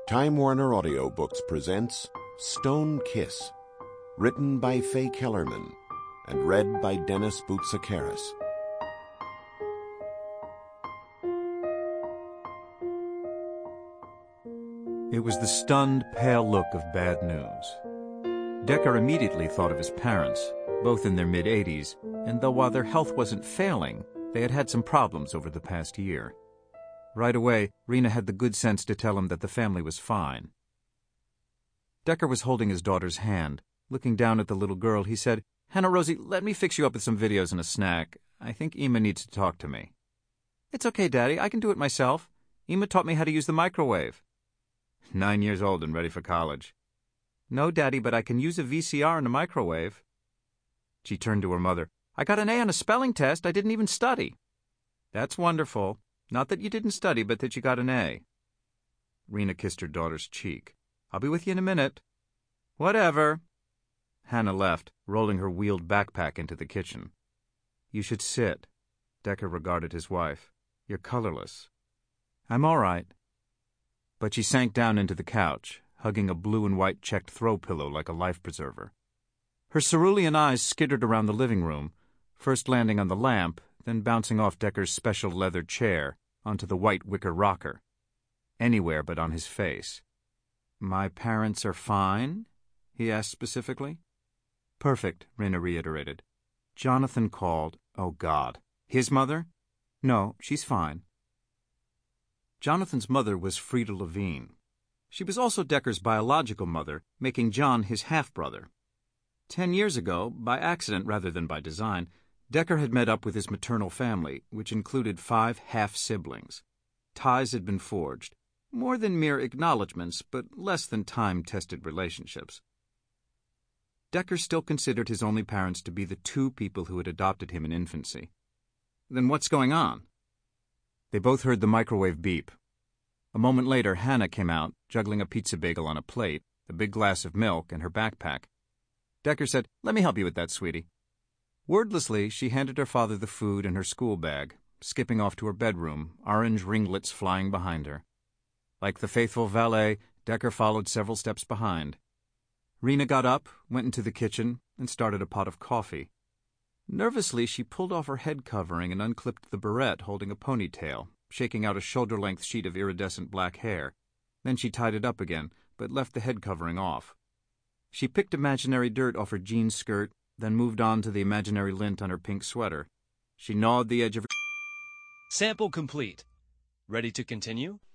Time Warner Audiobooks presents Stone Kiss, written by Faye Kellerman and read by Dennis Boutsikaris. It was the stunned, pale look of bad news. Decker immediately thought of his parents, both in their mid-80s, and though while their health wasn't failing, they had had some problems over the past year. Right away, Rena had the good sense to tell him that the family was fine. Decker was holding his daughter's hand. Looking down at the little girl, he said, "Hannah Rosie, let me fix you up with some videos and a snack. I think Ema needs to talk to me." "It's okay, Daddy. I can do it myself. Ema taught me how to use the microwave." 9 years old and ready for college. "No, Daddy, but I can use a VCR and a microwave." She turned to her mother. "I got an A on a spelling test. I didn't even study." "That's wonderful. Not that you didn't study, but that you got an A." Rena kissed her daughter's cheek. "I'll be with you in a minute." "Whatever." Hannah left, rolling her wheeled backpack into the kitchen. "You should sit." Decker regarded his wife. "You're colorless." "I'm all right." But she sank down into the couch, hugging a blue and white checked throw pillow like a life preserver. Her cerulean eyes skittered around the living room, first landing on the lamp, then bouncing off Decker's special leather chair onto the white wicker rocker. Anywhere but on his face. "My parents are fine?" he asked specifically. "Perfect," Rena reiterated. "Jonathan called." "Oh, God. His mother?" "No, she's fine." Jonathan's mother was Frida Levine. She was also Decker's biological mother, making John his half-brother. 10 years ago, by accident rather than by design, Decker had met up with his maternal family, which included 5 half-siblings. Ties had been forged, more than mere acknowledgments, but less than time-tested relationships. Decker still considered his only parents to be the 2 people who had adopted him in infancy. Then what's going on? They both heard the microwave beep. A moment later, Hannah came out, juggling a pizza bagel on a plate, a big glass of milk, and her backpack. Decker said, "Let me help you with that, sweetie." Wordlessly, she handed her father the food and her school bag, skipping off to her bedroom, orange ringlets flying behind her. Like the faithful valet, Decker followed several steps behind. Rena got up, went into the kitchen, and started a pot of coffee. Nervously, she pulled off her head covering and unclipped the barrette holding a ponytail, shaking out a shoulder-length sheet of iridescent black hair. Then she tied it up again, but left the head covering off. She picked imaginary dirt off her jean skirt, then moved on to the imaginary lint on her pink sweater. She gnawed the edge of her... Sample complete. Ready to continue?